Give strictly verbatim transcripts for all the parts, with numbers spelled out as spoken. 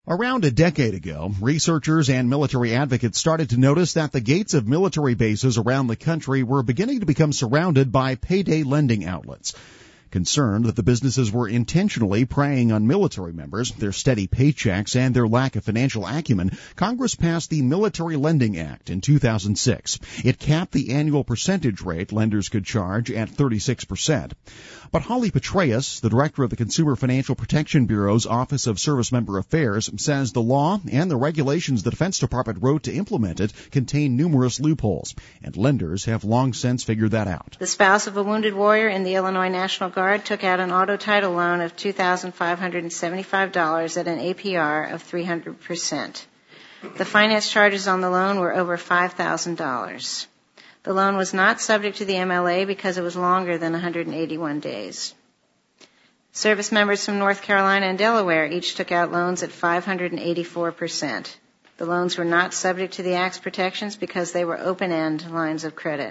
Around a decade ago, researchers and military advocates started to notice that the gates of military bases around the country were beginning to become surrounded by payday lending outlets. Concerned that the businesses were intentionally preying on military members, their steady paychecks, and their lack of financial acumen, Congress passed the Military Lending Act in two thousand six. It capped the annual percentage rate lenders could charge at thirty-six percent. But Holly Petraeus, the director of the Consumer Financial Protection Bureau's Office of Service Member Affairs, says the law and the regulations the Defense Department wrote to implement it contain numerous loopholes, and lenders have long since figured that out. The spouse of a wounded warrior in the Illinois National Guard took out an auto title loan of two thousand five hundred seventy-five dollars at an A P R of three hundred percent. The finance charges on the loan were over five thousand dollars. The loan was not subject to the M L A because it was longer than one hundred eighty-one days. Service members from North Carolina and Delaware each took out loans at five hundred eighty-four percent. The loans were not subject to the Act's protections because they were open-end lines of credit.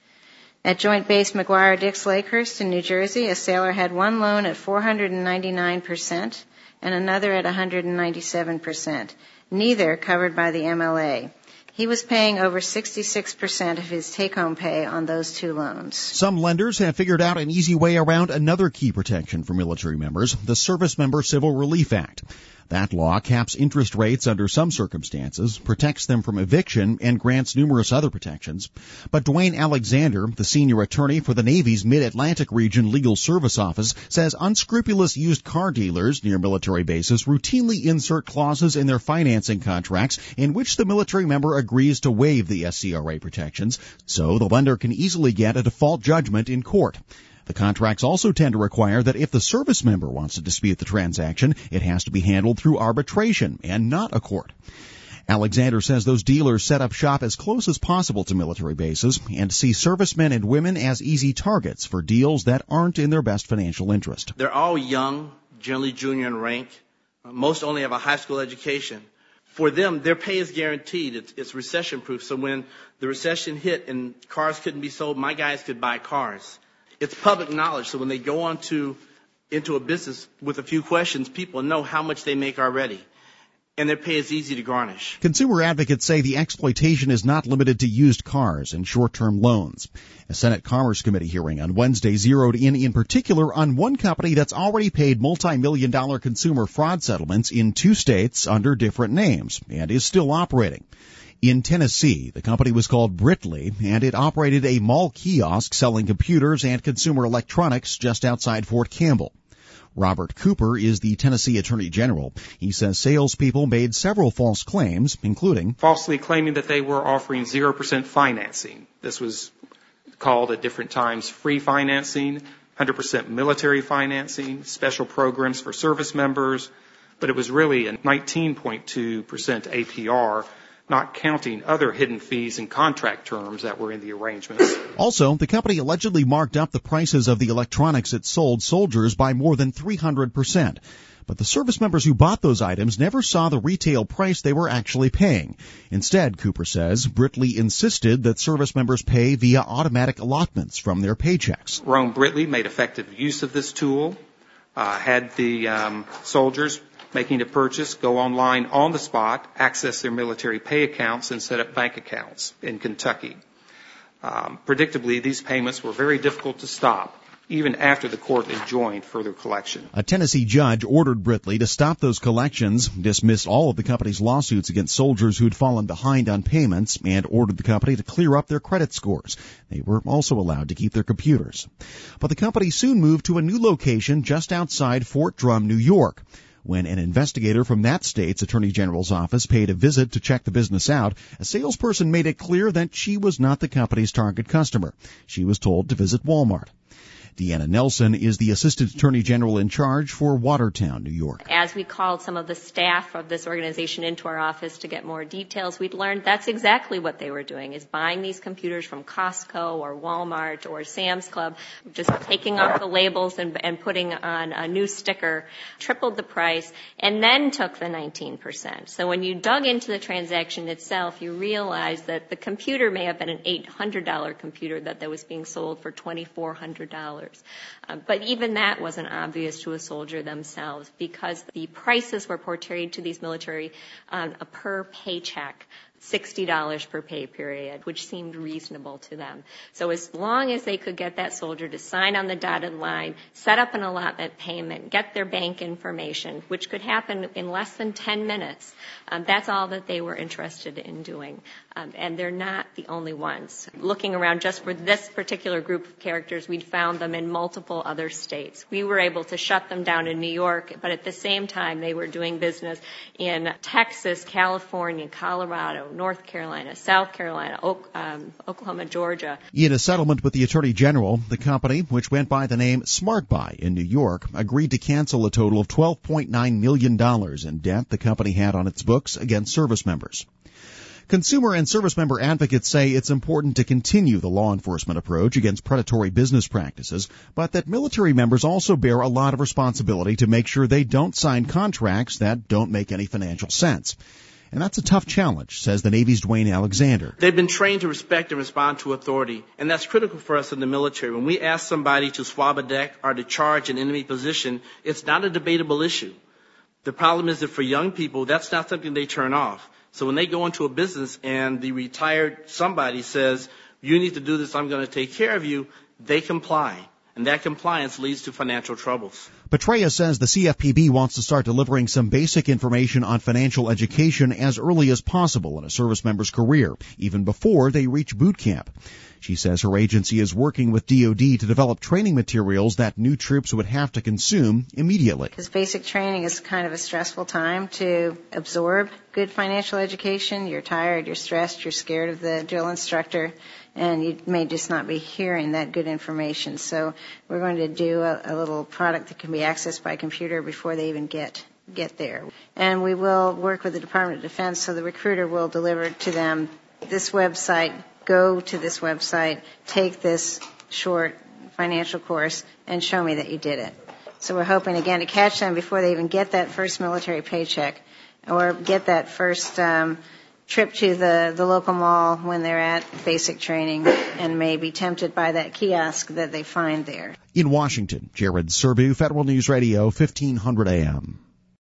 At Joint Base McGuire-Dix Lakehurst in New Jersey, a sailor had one loan at four hundred ninety-nine percent and another at one hundred ninety-seven percent, neither covered by the M L A. He was paying over sixty-six percent of his take-home pay on those two loans. Some lenders have figured out an easy way around another key protection for military members, the Service Member Civil Relief Act. That law caps interest rates under some circumstances, protects them from eviction, and grants numerous other protections. But Dwayne Alexander, the senior attorney for the Navy's Mid-Atlantic Region Legal Service Office, says unscrupulous used car dealers near military bases routinely insert clauses in their financing contracts in which the military member agrees to waive the S C R A protections, so the lender can easily get a default judgment in court. The contracts also tend to require that if the service member wants to dispute the transaction, it has to be handled through arbitration and not a court. Alexander says those dealers set up shop as close as possible to military bases and see servicemen and women as easy targets for deals that aren't in their best financial interest. They're all young, generally junior in rank. Most only have a high school education. For them, their pay is guaranteed. It's, it's recession-proof. So when the recession hit and cars couldn't be sold, my guys could buy cars. It's public knowledge, so when they go on to, into a business with a few questions, people know how much they make already, and their pay is easy to garnish. Consumer advocates say the exploitation is not limited to used cars and short-term loans. A Senate Commerce Committee hearing on Wednesday zeroed in in particular on one company that's already paid multi-million dollar consumer fraud settlements in two states under different names and is still operating. In Tennessee, the company was called Britley, and it operated a mall kiosk selling computers and consumer electronics just outside Fort Campbell. Robert Cooper is the Tennessee Attorney General. He says salespeople made several false claims, including falsely claiming that they were offering zero percent financing. This was called at different times free financing, one hundred percent military financing, special programs for service members, but it was really a nineteen point two percent A P R, not counting other hidden fees and contract terms that were in the arrangements. Also, the company allegedly marked up the prices of the electronics it sold soldiers by more than three hundred percent. But the service members who bought those items never saw the retail price they were actually paying. Instead, Cooper says, Britley insisted that service members pay via automatic allotments from their paychecks. Rome Britley made effective use of this tool, uh, had the um, soldiers making a purchase, go online on the spot, access their military pay accounts, and set up bank accounts in Kentucky. Um, predictably, these payments were very difficult to stop, even after the court enjoined further collection. A Tennessee judge ordered Britley to stop those collections, dismissed all of the company's lawsuits against soldiers who'd fallen behind on payments, and ordered the company to clear up their credit scores. They were also allowed to keep their computers. But the company soon moved to a new location just outside Fort Drum, New York. When an investigator from that state's Attorney General's office paid a visit to check the business out, a salesperson made it clear that she was not the company's target customer. She was told to visit Walmart. Deanna Nelson is the Assistant Attorney General in charge for Watertown, New York. As we called some of the staff of this organization into our office to get more details, we'd learned that's exactly what they were doing, is buying these computers from Costco or Walmart or Sam's Club, just taking off the labels and, and putting on a new sticker, tripled the price, and then took the nineteen percent. So when you dug into the transaction itself, you realized that the computer may have been an eight hundred dollars computer that, that was being sold for twenty-four hundred dollars. dollars. Uh, but even that wasn't obvious to a soldier themselves because the prices were portrayed to these military on a per paycheck, sixty dollars per pay period, which seemed reasonable to them. So as long as they could get that soldier to sign on the dotted line, set up an allotment payment, get their bank information, which could happen in less than ten minutes, um, that's all that they were interested in doing. Um, and they're not the only ones. Looking around just for this particular group of characters, we'd found them in multiple other states. We were able to shut them down in New York, but at the same time, they were doing business in Texas, California, Colorado, North Carolina, South Carolina, um, Oklahoma, Georgia. In a settlement with the Attorney General, the company, which went by the name SmartBuy in New York, agreed to cancel a total of twelve point nine million dollars in debt the company had on its books against service members. Consumer and service member advocates say it's important to continue the law enforcement approach against predatory business practices, but that military members also bear a lot of responsibility to make sure they don't sign contracts that don't make any financial sense. And that's a tough challenge, says the Navy's Dwayne Alexander. They've been trained to respect and respond to authority, and that's critical for us in the military. When we ask somebody to swab a deck or to charge an enemy position, it's not a debatable issue. The problem is that for young people, that's not something they turn off. So when they go into a business and the retired somebody says, you need to do this, I'm going to take care of you, they comply. And that compliance leads to financial troubles. Petraeus says the C F P B wants to start delivering some basic information on financial education as early as possible in a service member's career, even before they reach boot camp. She says her agency is working with D O D to develop training materials that new troops would have to consume immediately. Because basic training is kind of a stressful time to absorb good financial education. You're tired, you're stressed, you're scared of the drill instructor, and you may just not be hearing that good information. So we're going to do a, a little product that can be accessed by computer before they even get get there. And we will work with the Department of Defense, so the recruiter will deliver to them this website, go to this website, take this short financial course, and show me that you did it. So we're hoping, again, to catch them before they even get that first military paycheck or get that first um, trip to the, the local mall when they're at basic training and may be tempted by that kiosk that they find there. In Washington, Jared Serbu, Federal News Radio, fifteen hundred A M.